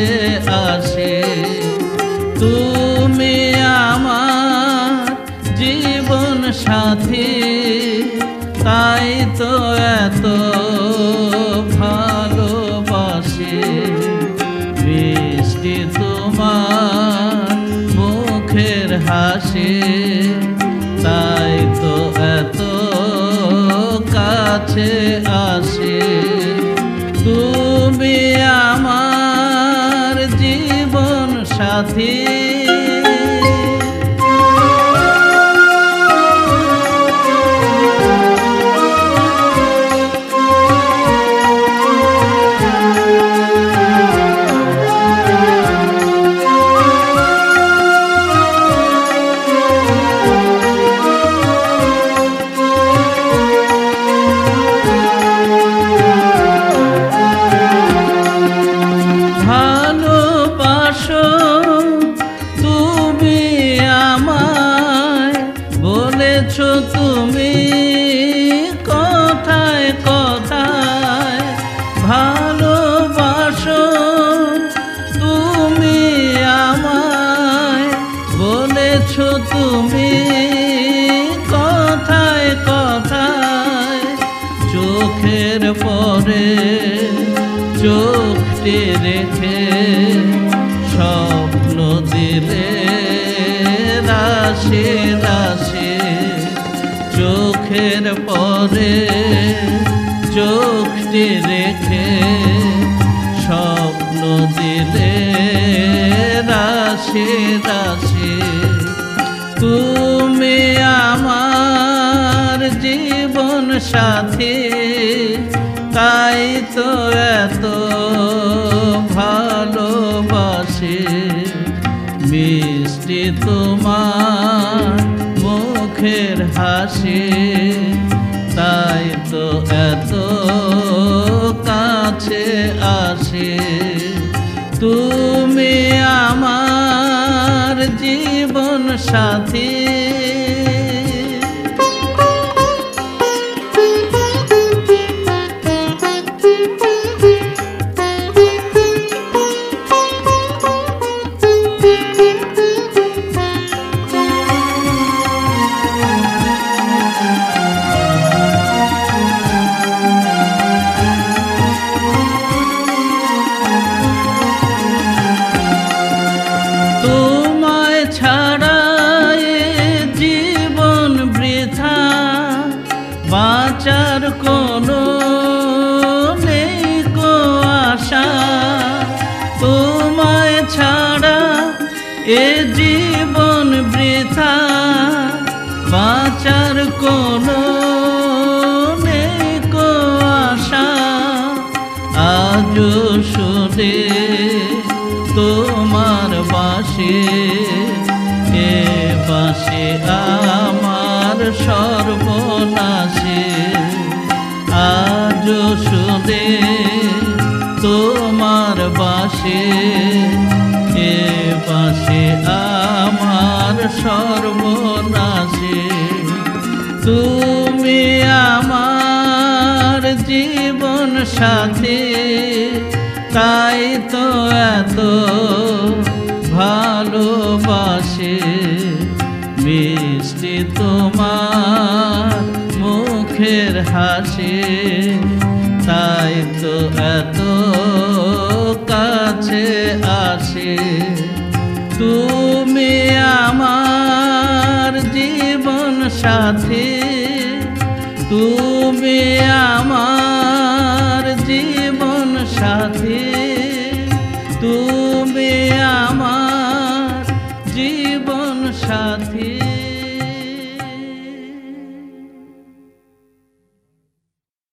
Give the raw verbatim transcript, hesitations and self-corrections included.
কাছে আসে। তুমি আমার জীবন সাথী, তাই তো এত ভালোবাসি। মিষ্টি তোমার মুখের হাসি, তাই তো এত কাছে আসে। তুমি আমার জীবন সাথী। তুমি কথায় কথায় ভালোবাসো, তুমি আমায় বলেছ তুমি কথায় কথায়। চোখের পরে চোখটি রেখে স্বপ্ন দিলে রাশি রাশি। চোখের পরে চোখটি রেখে স্বপ্ন দিলে রাশি রাশি। তুমি আমার জীবন সাথী, তাই তো এত ভালোবাসি। মিষ্টি তোমার মুখের হাসি, তাই তো এত কাছে আসে। তুমি আমার জীবন সাথী। বাঁচার কোনো নেই কো আশা, তোমায় ছাড়া এ জীবন বৃথা। বাঁচার কোনো নেই কো আশা, আজও শুনে তোমার বাঁশি। এ বাঁশি আমার সর্বনাশী, আজও শুনে তোমার বাঁশি। এ বাঁশি আমার সর্বনাশী। তুমি আমার জীবন সাথী, তাই তো এত ভালোবাসি। মিষ্টি তোমার মুখের হাসি, তাই তো এত কাছে আসে। তুমি আমার জীবন সাথী, তুমি আমার জীবন সাথী। তুমি আমার জীবন সাথী।